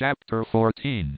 Chapter 14.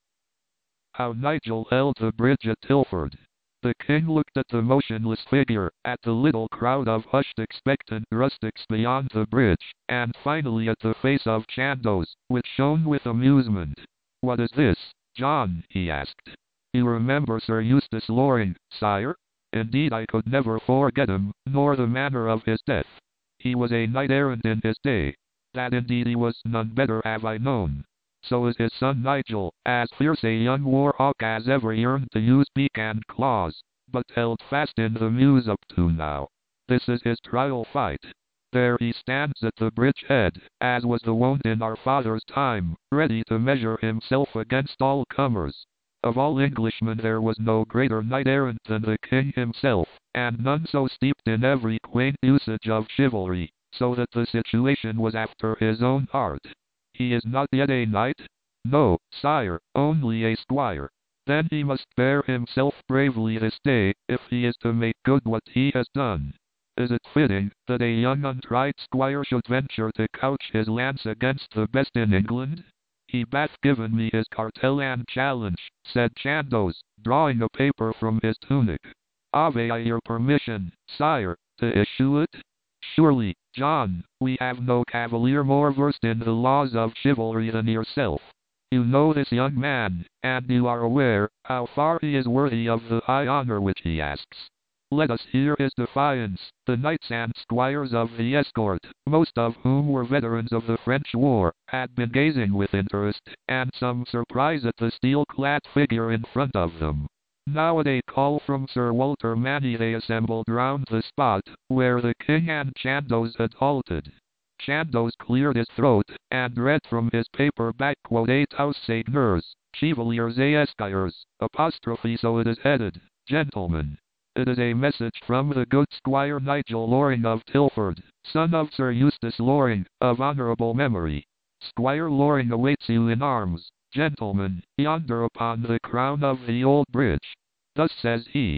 How Nigel held the bridge at Tilford. The king looked at the motionless figure, at the little crowd of hushed expectant rustics beyond the bridge, and finally at the face of Chandos, which shone with amusement. "What is this, John?" he asked. "You remember Sir Eustace Loring, sire? Indeed I could never forget him, nor the manner of his death. He was a knight-errant in his day. That indeed he was, none better have I known. So is his son Nigel, as fierce a young war-hawk as ever yearned to use beak and claws, but held fast in the Meuse up to now. This is his trial fight. There he stands at the bridge head, as was the wont in our father's time, ready to measure himself against all comers. Of all Englishmen there was no greater knight-errant than the king himself, and none so steeped in every quaint usage of chivalry, so that the situation was after his own heart. He is not yet a knight? No, sire, only a squire. Then he must bear himself bravely this day, if he is to make good what he has done. Is it fitting, that a young untried squire should venture to couch his lance against the best in England? He bath given me his cartel and challenge," said Chandos, drawing a paper from his tunic. "Have I your permission, sire, to issue it?" "Surely, John, we have no cavalier more versed in the laws of chivalry than yourself. You know this young man, and you are aware how far he is worthy of the high honor which he asks. Let us hear his defiance." The knights and squires of the escort, most of whom were veterans of the French war, had been gazing with interest and some surprise at the steel-clad figure in front of them. Now at a call from Sir Walter Manny they assembled round the spot where the king and Chandos had halted. Chandos cleared his throat, and read from his paper _et aus seigneurs, chevaliers et esquires, apostrophe so it is headed, gentlemen. It is a message from the good Squire Nigel Loring of Tilford, son of Sir Eustace Loring, of honourable memory. Squire Loring awaits you in arms, gentlemen, yonder upon the crown of the old bridge. Thus says he.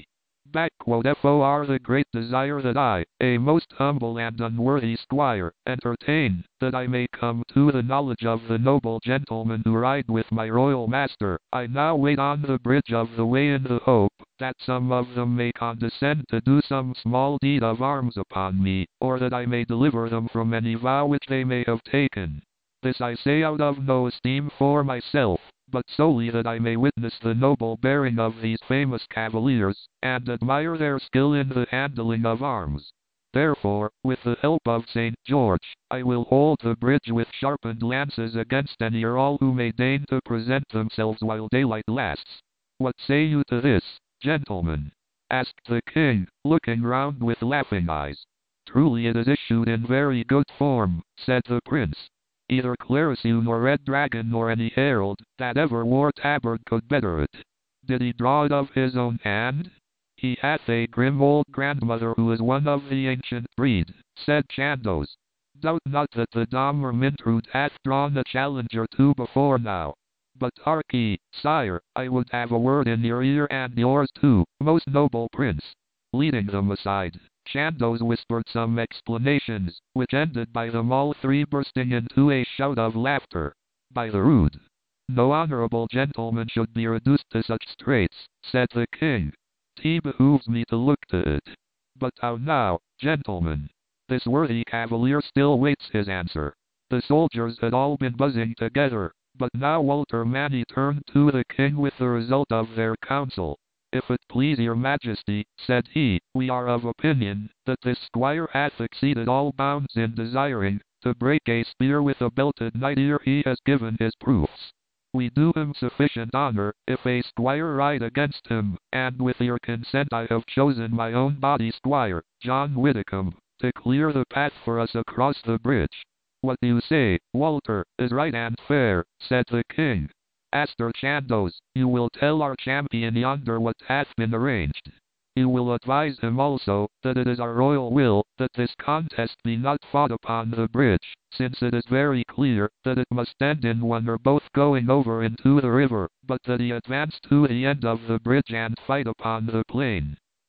For the great desire that I, a most humble and unworthy squire, entertain, that I may come to the knowledge of the noble gentlemen who ride with my royal master, I now wait on the bridge of the way in the hope that some of them may condescend to do some small deed of arms upon me, or that I may deliver them from any vow which they may have taken. This I say out of no esteem for myself, but solely that I may witness the noble bearing of these famous cavaliers, and admire their skill in the handling of arms. Therefore, with the help of St. George, I will hold the bridge with sharpened lances against any or all who may deign to present themselves while daylight lasts. What say you to this, gentlemen?" asked the king, looking round with laughing eyes. "Truly it is issued in very good form," said the prince. "Either Clarice nor Red Dragon nor any herald that ever wore tabard could better it. Did he draw it of his own hand?" "He hath a grim old grandmother who is one of the ancient breed," said Chandos. "Doubt not that the Dame Ermintrude hath drawn a challenge or two before now. But hark ye, sire, I would have a word in your ear and yours too, most noble prince." Leading them aside, Chandos whispered some explanations, which ended by them all three bursting into a shout of laughter. "By the rood! No honourable gentleman should be reduced to such straits," said the king. "'T behooves me to look to it. But how now, gentlemen?" This worthy cavalier still waits his answer. The soldiers had all been buzzing together, but now Walter Manny turned to the king with the result of their counsel. "If it please your majesty," said he, "we are of opinion, that this squire hath exceeded all bounds in desiring to break a spear with a belted knight ere he has given his proofs. We do him sufficient honour, if a squire ride against him, and with your consent I have chosen my own body squire, John Widdicombe, to clear the path for us across the bridge." "What you say, Walter, is right and fair," said the king. "Master Chandos, you will tell our champion yonder what hath been arranged. You will advise him also, that it is our royal will, that this contest be not fought upon the bridge, since it is very clear, that it must end in one or both going over into the river, but that he advance to the end of the bridge and fight upon the plain."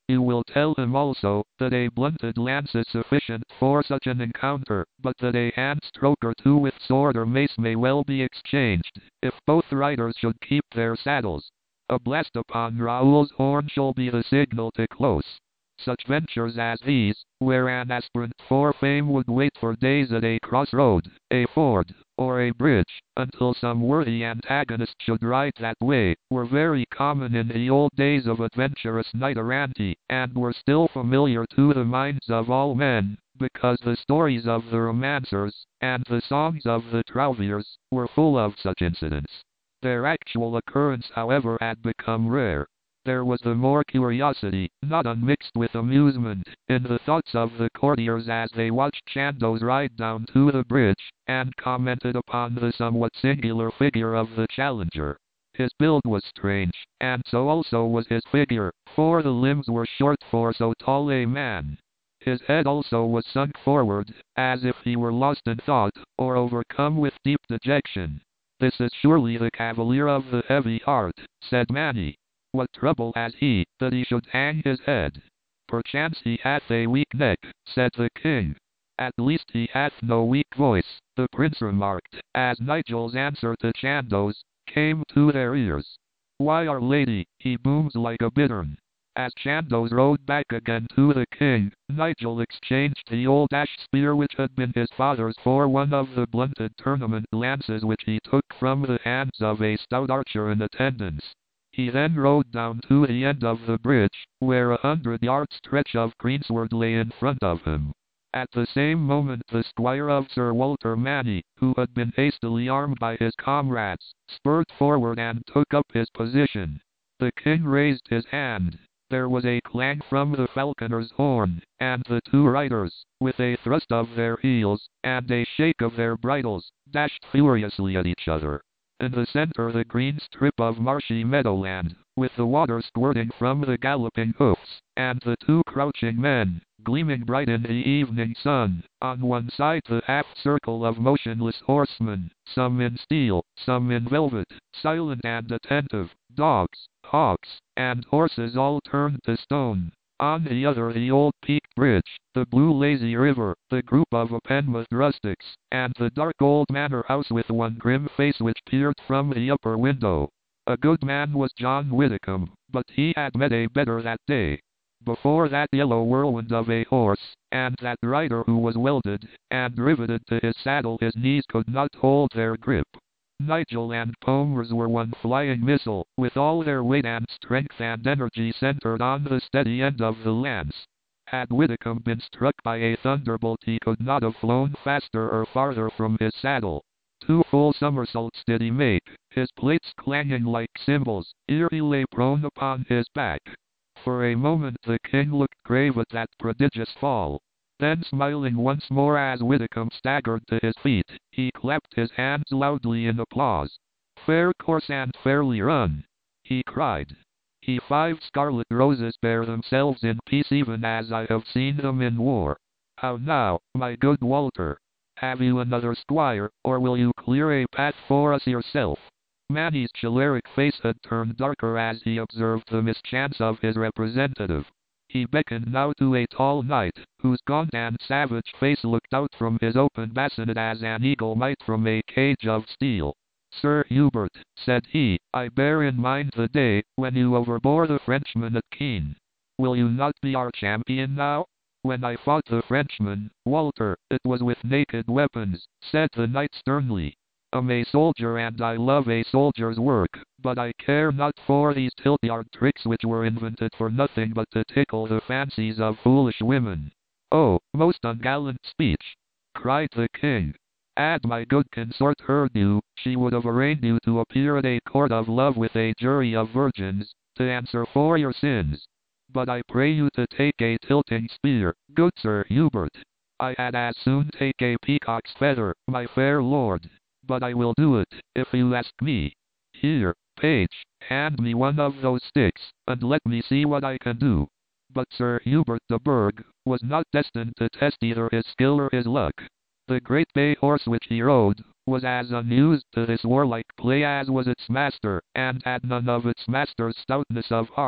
You will tell him also, that a blunted lance is sufficient for such an encounter, but that a hand-stroke or two with sword or mace may well be exchanged, if both riders should keep their saddles. A blast upon Raoul's horn shall be the signal to close. Such ventures as these, where an aspirant for fame would wait for days at a crossroad, a ford, or a bridge, until some worthy antagonist should ride that way, were very common in the old days of adventurous knight-errantry, and were still familiar to the minds of all men, because the stories of the romancers, and the songs of the troubadours, were full of such incidents. Their actual occurrence, however, had become rare. There was the more curiosity, not unmixed with amusement, in the thoughts of the courtiers as they watched Chandos ride down to the bridge, and commented upon the somewhat singular figure of the challenger. His build was strange, and so also was his figure, for the limbs were short for so tall a man. His head also was sunk forward, as if he were lost in thought, or overcome with deep dejection. "This is surely the cavalier of the heavy heart," said Manny. "What trouble has he, that he should hang his head?" "Perchance he hath a weak neck," said the king. "At least he hath no weak voice," the prince remarked, as Nigel's answer to Chandos came to their ears. "Why, our lady, he booms like a bittern." As Chandos rode back again to the king, Nigel exchanged the old ash spear which had been his father's for one of the blunted tournament lances which he took from the hands of a stout archer in attendance. He then rode down to the end of the bridge, where 100-yard stretch of greensward lay in front of him. At the same moment the squire of Sir Walter Manny, who had been hastily armed by his comrades, spurred forward and took up his position. The king raised his hand. There was a clang from the falconer's horn, and the two riders, with a thrust of their heels, and a shake of their bridles, dashed furiously at each other. In the center the green strip of marshy meadowland, with the water squirting from the galloping hoofs, and the two crouching men, gleaming bright in the evening sun. On one side the half-circle of motionless horsemen, some in steel, some in velvet, silent and attentive, dogs, hawks, and horses all turned to stone. On the other the old peaked bridge, the blue lazy river, the group of Penmouth rustics, and the dark old manor house with one grim face which peered from the upper window. A good man was John Widdicombe, but he had met a better that day. Before that yellow whirlwind of a horse, and that rider who was welded and riveted to his saddle, his knees could not hold their grip. Nigel and Pomers were one flying missile, with all their weight and strength and energy centered on the steady end of the lance. Had Widdicombe been struck by a thunderbolt he could not have flown faster or farther from his saddle. 2 full somersaults did he make, his plates clanging like cymbals, ere he lay prone upon his back. For a moment the king looked grave at that prodigious fall. Then smiling once more as Widdicombe staggered to his feet, he clapped his hands loudly in applause. "Fair course and fairly run!" he cried. "He 5 scarlet roses bear themselves in peace even as I have seen them in war. How now, my good Walter? Have you another squire, or will you clear a path for us yourself?" Manny's choleric face had turned darker as he observed the mischance of his representative. He beckoned now to a tall knight, whose gaunt and savage face looked out from his open bassinet as an eagle might from a cage of steel. "Sir Hubert," said he, "I bear in mind the day when you overbore the Frenchman at Keene. Will you not be our champion now?" "When I fought the Frenchman, Walter, it was with naked weapons," said the knight sternly. "I'm a soldier and I love a soldier's work, but I care not for these tilt-yard tricks which were invented for nothing but to tickle the fancies of foolish women." "Oh, most ungallant speech!" cried the king. "Had my good consort heard you, she would have arraigned you to appear at a court of love with a jury of virgins, to answer for your sins. But I pray you to take a tilting spear, good Sir Hubert. I had as soon take a peacock's feather, my fair lord. But I will do it, if you ask me. Here, page, hand me one of those sticks, and let me see what I can do." But Sir Hubert de Burgh was not destined to test either his skill or his luck. The great bay horse which he rode was as unused to this warlike play as was its master, and had none of its master's stoutness of heart.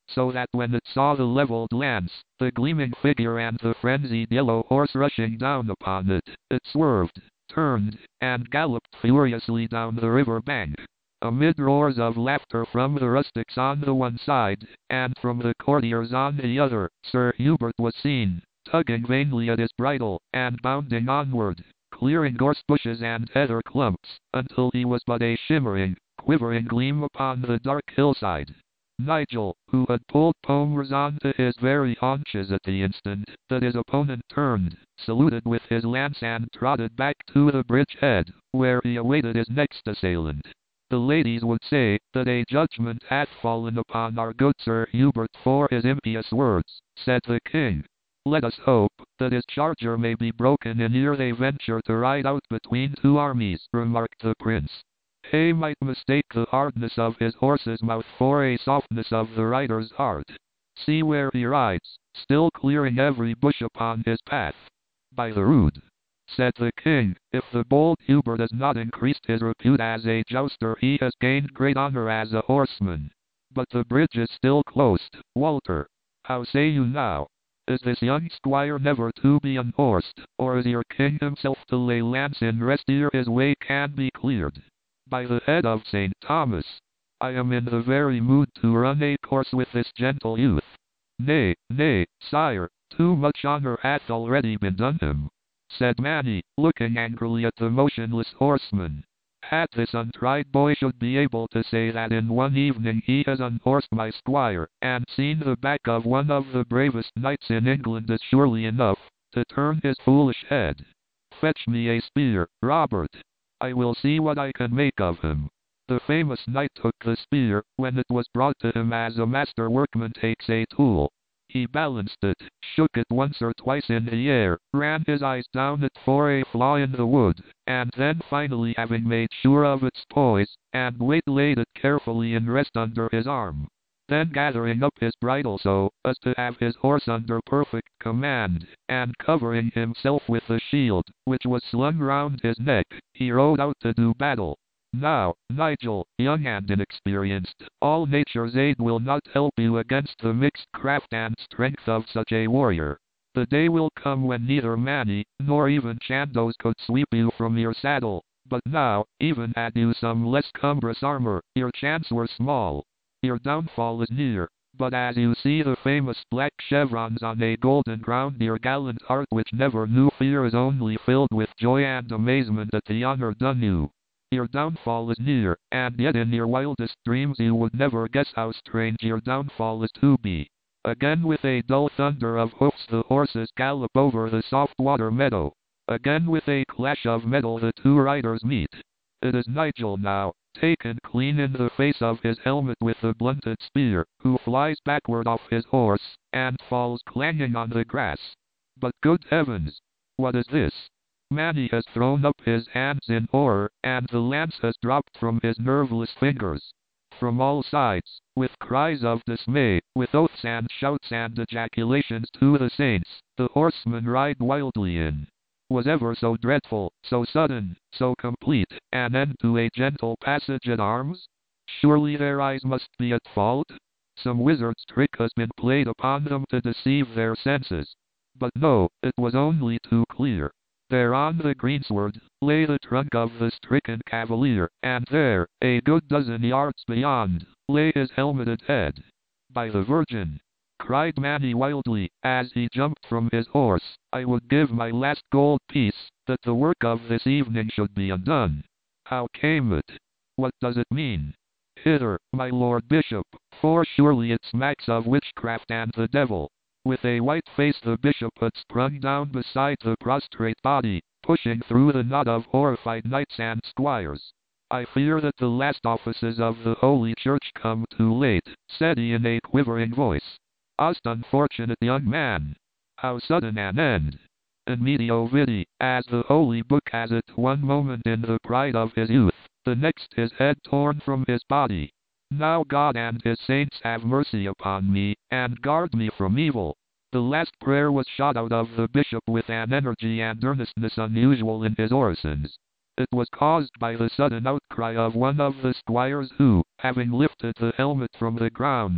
so that when it saw the leveled lance, the gleaming figure and the frenzied yellow horse rushing down upon it, it swerved, turned, and galloped furiously down the river bank. Amid roars of laughter from the rustics on the one side, and from the courtiers on the other, Sir Hubert was seen, tugging vainly at his bridle, and bounding onward, clearing gorse bushes and heather clumps, until he was but a shimmering, quivering gleam upon the dark hillside. Nigel, who had pulled Pomers on to his very haunches at the instant that his opponent turned, saluted with his lance and trotted back to the bridgehead, where he awaited his next assailant. The ladies would say that a judgment hath fallen upon our good Sir Hubert for his impious words, said the king. Let us hope that his charger may be broken in ere they venture to ride out between two armies, remarked the prince. He might mistake the hardness of his horse's mouth for a softness of the rider's heart. See where he rides, still clearing every bush upon his path. By the rood, said the king, if the bold Hubert has not increased his repute as a jouster, he has gained great honor as a horseman. But the bridge is still closed. Walter, how say you now? Is this young squire never to be unhorsed, or is your king himself to lay lance in rest ere his way can be cleared? By the head of St. Thomas, I am in the very mood to run a course with this gentle youth. Nay, nay, sire, too much honor hath already been done him, said Manny, looking angrily at the motionless horseman. Had this untried boy should be able to say that in one evening he has unhorsed my squire, and seen the back of one of the bravest knights in England, is surely enough to turn his foolish head. Fetch me a spear, Robert. I will see what I can make of him. The famous knight took the spear, when it was brought to him as a master workman takes a tool. He balanced it, shook it once or twice in the air, ran his eyes down it for a flaw in the wood, and then finally, having made sure of its poise and weight, laid it carefully in rest under his arm. Then gathering up his bridle so as to have his horse under perfect command, and covering himself with the shield, which was slung round his neck, he rode out to do battle. Now, Nigel, young and inexperienced, all nature's aid will not help you against the mixed craft and strength of such a warrior. The day will come when neither Manny, nor even Chandos could sweep you from your saddle, but now, even had you some less cumbrous armor, your chance were small. Your downfall is near, but as you see the famous black chevrons on a golden ground, your gallant heart which never knew fear is only filled with joy and amazement at the honor done you. Your downfall is near, and yet in your wildest dreams you would never guess how strange your downfall is to be. Again with a dull thunder of hoofs the horses gallop over the soft water meadow. Again with a clash of metal the two riders meet. It is Nigel now, taken clean in the face of his helmet with the blunted spear, who flies backward off his horse, and falls clanging on the grass. But good heavens! What is this? Manny has thrown up his hands in horror, and the lance has dropped from his nerveless fingers. From all sides, with cries of dismay, with oaths and shouts and ejaculations to the saints, the horsemen ride wildly in. Was ever so dreadful, so sudden, so complete, an end to a gentle passage at arms? Surely their eyes must be at fault? Some wizard's trick has been played upon them to deceive their senses. But no, it was only too clear. There on the greensward, lay the trunk of the stricken cavalier, and there, a good dozen yards beyond, lay his helmeted head. By the Virgin! Cried Manny wildly, as he jumped from his horse, I would give my last gold piece, that the work of this evening should be undone. How came it? What does it mean? Hither, my Lord Bishop, for surely it smacks of witchcraft and the devil. With a white face the bishop had sprung down beside the prostrate body, pushing through the knot of horrified knights and squires. I fear that the last offices of the Holy Church come too late, said he in a quivering voice. Most unfortunate young man! How sudden an end! In medio vidi, as the Holy Book has it, one moment in the pride of his youth, the next his head torn from his body. Now God and his saints have mercy upon me, and guard me from evil. The last prayer was shot out of the bishop with an energy and earnestness unusual in his orisons. It was caused by the sudden outcry of one of the squires who, having lifted the helmet from the ground,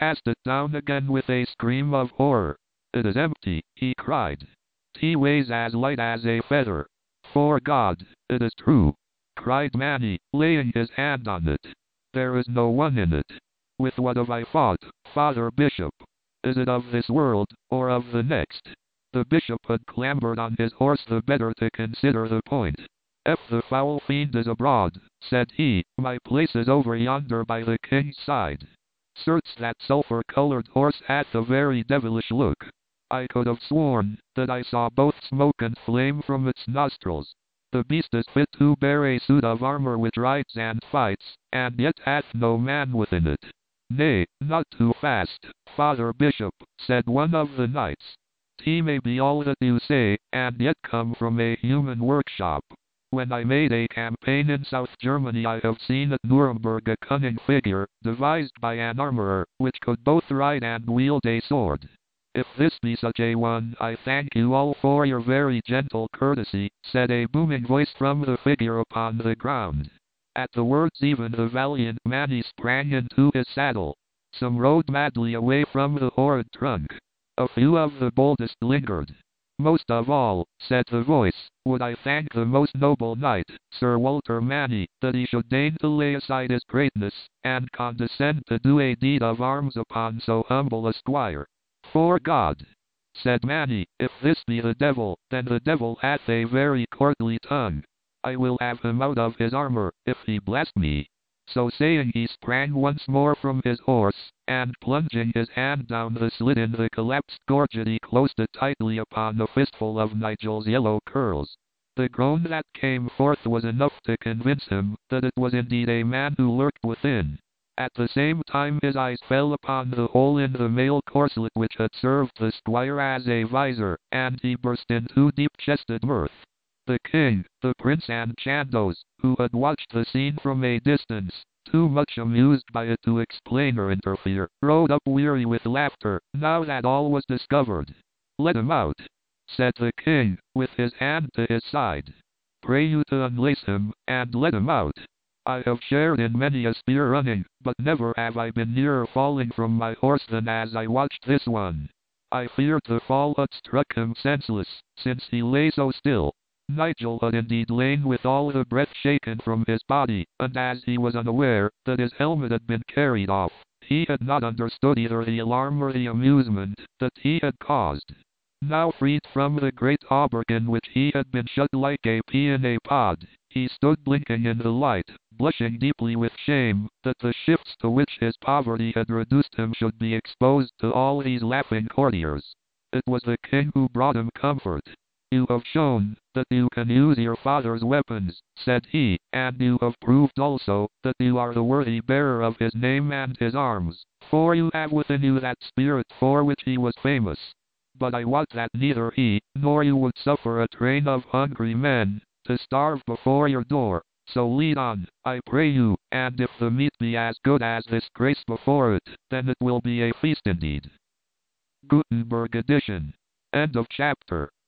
cast it down again with a scream of horror. It is empty, he cried. Tea weighs as light as a feather. 'Fore God, it is true, cried Manny, laying his hand on it. There is no one in it. With what have I fought, Father Bishop? Is it of this world, or of the next? The bishop had clambered on his horse the better to consider the point. If the foul fiend is abroad, said he, my place is over yonder by the king's side. Certes that sulphur-colored horse hath a very devilish look. I could have sworn that I saw both smoke and flame from its nostrils. The beast is fit to bear a suit of armor which rides and fights, and yet hath no man within it. Nay, not too fast, Father Bishop, said one of the knights. He may be all that you say, and yet come from a human workshop. When I made a campaign in South Germany I have seen at Nuremberg a cunning figure, devised by an armorer, which could both ride and wield a sword. If this be such a one, I thank you all for your very gentle courtesy, said a booming voice from the figure upon the ground. At the words even the valiant Manny sprang into his saddle. Some rode madly away from the horrid trunk. A few of the boldest lingered. Most of all, said the voice, would I thank the most noble knight, Sir Walter Manny, that he should deign to lay aside his greatness, and condescend to do a deed of arms upon so humble a squire. 'Fore God, said Manny, if this be the devil, then the devil hath a very courtly tongue. I will have him out of his armor, if he blast me. So saying he sprang once more from his horse, and plunging his hand down the slit in the collapsed gorget he closed it tightly upon a fistful of Nigel's yellow curls. The groan that came forth was enough to convince him that it was indeed a man who lurked within. At the same time his eyes fell upon the hole in the mail corselet which had served the squire as a visor, and he burst into deep-chested mirth. The king, the prince and Chandos, who had watched the scene from a distance, too much amused by it to explain or interfere, rode up weary with laughter, now that all was discovered. Let him out, said the king, with his hand to his side. Pray you to unlace him, and let him out. I have shared in many a spear running, but never have I been nearer falling from my horse than as I watched this one. I feared the fall had struck him senseless, since he lay so still. Nigel had indeed lain with all the breath shaken from his body, and as he was unaware that his helmet had been carried off, he had not understood either the alarm or the amusement that he had caused. Now freed from the great hauberk in which he had been shut like a pea in a pod, he stood blinking in the light, blushing deeply with shame that the shifts to which his poverty had reduced him should be exposed to all these laughing courtiers. It was the king who brought him comfort. You have shown that you can use your father's weapons, said he, and you have proved also that you are the worthy bearer of his name and his arms, for you have within you that spirit for which he was famous. But I wot that neither he, nor you would suffer a train of hungry men to starve before your door, so lead on, I pray you, and if the meat be as good as this grace before it, then it will be a feast indeed. Gutenberg edition. End of chapter.